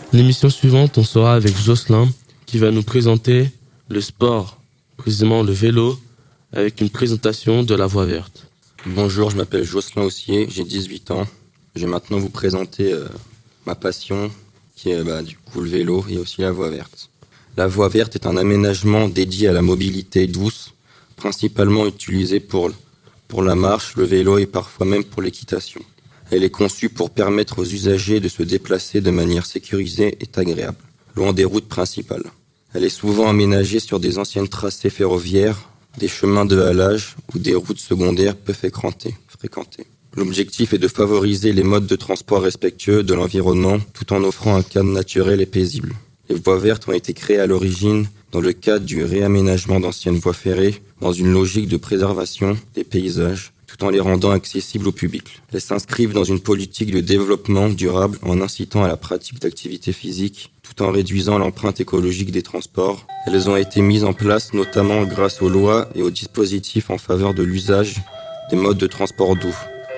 L'émission suivante, on sera avec Jocelyn qui va nous présenter le sport, précisément le vélo, avec une présentation de la voie verte. Bonjour, je m'appelle Jocelyn Haussier, j'ai 18 ans. Je vais maintenant vous présenter ma passion qui est du coup le vélo et aussi la voie verte. La voie verte est un aménagement dédié à la mobilité douce, principalement utilisé pour la marche, le vélo et parfois même pour l'équitation. Elle est conçue pour permettre aux usagers de se déplacer de manière sécurisée et agréable, loin des routes principales. Elle est souvent aménagée sur des anciennes tracés ferroviaires, des chemins de halage ou des routes secondaires peu fréquentées. L'objectif est de favoriser les modes de transport respectueux de l'environnement tout en offrant un cadre naturel et paisible. Les voies vertes ont été créées à l'origine dans le cadre du réaménagement d'anciennes voies ferrées dans une logique de préservation des paysages tout en les rendant accessibles au public. Elles s'inscrivent dans une politique de développement durable en incitant à la pratique d'activités physiques tout en réduisant l'empreinte écologique des transports. Elles ont été mises en place notamment grâce aux lois et aux dispositifs en faveur de l'usage des modes de transport doux.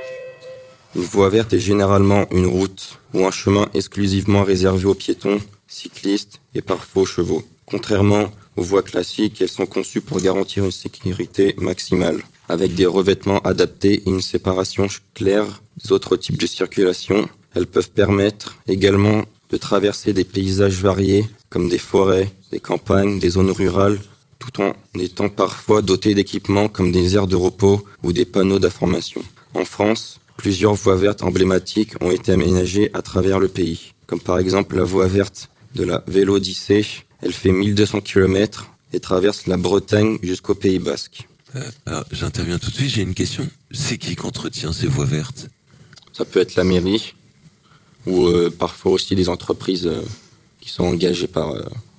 Une voie verte est généralement une route ou un chemin exclusivement réservé aux piétons, cyclistes et parfois aux chevaux. Contrairement aux voies classiques, elles sont conçues pour garantir une sécurité maximale, avec des revêtements adaptés et une séparation claire des autres types de circulation. Elles peuvent permettre également de traverser des paysages variés, comme des forêts, des campagnes, des zones rurales, tout en étant parfois dotées d'équipements comme des aires de repos ou des panneaux d'information. En France, plusieurs voies vertes emblématiques ont été aménagées à travers le pays, comme par exemple la voie verte de la Vélodyssée. Elle fait 1200 km et traverse la Bretagne jusqu'au Pays Basque. Alors, j'interviens tout de suite, j'ai une question. C'est qui qu'entretient ces voies vertes ? Ça peut être la mairie ou parfois aussi des entreprises qui sont engagées par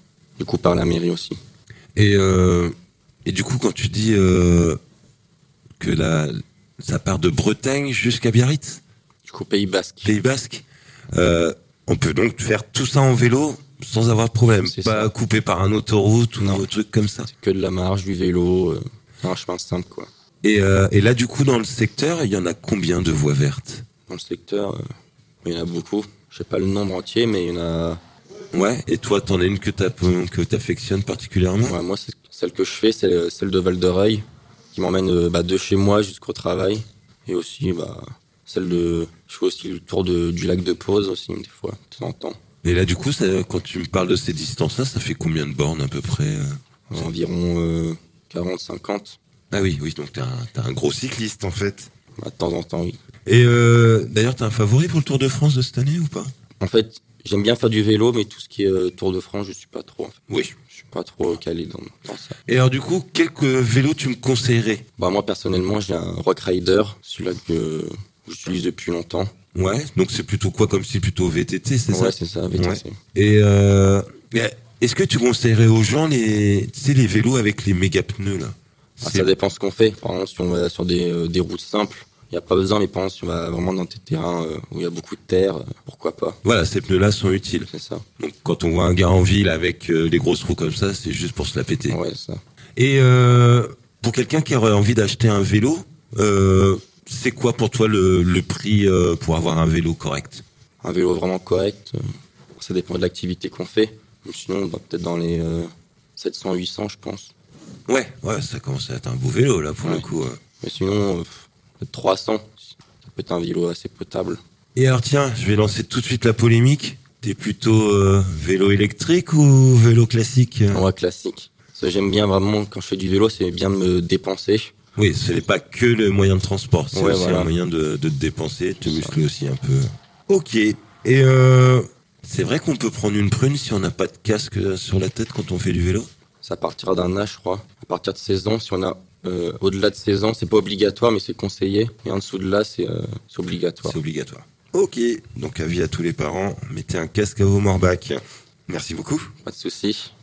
la mairie aussi. Et du coup, quand tu dis que ça part de Bretagne jusqu'à Biarritz, Jusqu'au Pays Basque. Pays Basque, on peut donc faire tout ça en vélo sans avoir de problème, C'est pas ça. coupé par un autoroute ou Non. un truc comme ça. C'est que de la marche, du vélo, un chemin simple quoi. Et là, du coup, dans le secteur, il y en a combien de voies vertes ? Dans le secteur, il y en a beaucoup. Je sais pas le nombre entier, mais il y en a. Ouais. Et toi, t'en as une que t'affectionnes particulièrement ? Ouais, moi, c'est celle que je fais, c'est celle de Val de Reuil, qui m'emmène de chez moi jusqu'au travail, et aussi je fais aussi le tour du lac de Pose aussi des fois, de temps en temps. Et là, du coup, quand tu me parles de ces distances-là, ça fait combien de bornes à peu près ? Environ 40-50. Ah oui, donc t'es un gros cycliste en fait. De temps en temps, oui. Et d'ailleurs, t'as un favori pour le Tour de France de cette année ou pas ? En fait, j'aime bien faire du vélo, mais tout ce qui est Tour de France, je suis pas trop. En fait. Oui. Je suis pas trop calé dans ça. Et alors du coup, quel vélo tu me conseillerais ? Moi, personnellement, j'ai un Rock Rider, celui-là que j'utilise depuis longtemps. Ouais, donc c'est plutôt quoi comme style ? Plutôt VTT, c'est ça ? Ouais, c'est ça, VTC. Ouais. Et est-ce que tu conseillerais aux gens les vélos avec les méga pneus là ? Ça dépend ce qu'on fait. Par exemple, si on va sur des routes simples, il n'y a pas besoin, mais par exemple, si on va vraiment dans des terrains où il y a beaucoup de terre, pourquoi pas. Voilà, ces pneus-là sont utiles. C'est ça. Donc quand on voit un gars en ville avec les grosses roues comme ça, c'est juste pour se la péter. Ouais, c'est ça. Et pour quelqu'un qui aurait envie d'acheter un vélo, c'est quoi pour toi le prix pour avoir un vélo correct ? Un vélo vraiment correct, ça dépend de l'activité qu'on fait. Mais sinon, peut-être dans les 700-800, je pense. Ouais, ça commence à être un beau vélo là pour le coup. Mais sinon, peut-être 300. Ça peut être un vélo assez potable. Et alors tiens, je vais lancer tout de suite la polémique. T'es plutôt vélo électrique ou vélo classique ? Ouais, classique. Ça, j'aime bien vraiment, quand je fais du vélo, c'est bien de me dépenser. Oui, ce n'est pas que le moyen de transport, c'est aussi voilà. un moyen de te dépenser, de te muscler aussi un peu. Ok, et c'est vrai qu'on peut prendre une prune si on n'a pas de casque sur la tête quand on fait du vélo ? Ça partira d'un âge, je crois. À partir de 16 ans, si on a au-delà de 16 ans, c'est pas obligatoire, mais c'est conseillé. Et en dessous de là, c'est obligatoire. C'est obligatoire. Ok, donc avis à tous les parents, mettez un casque à vos morbacs. Merci beaucoup. Pas de souci.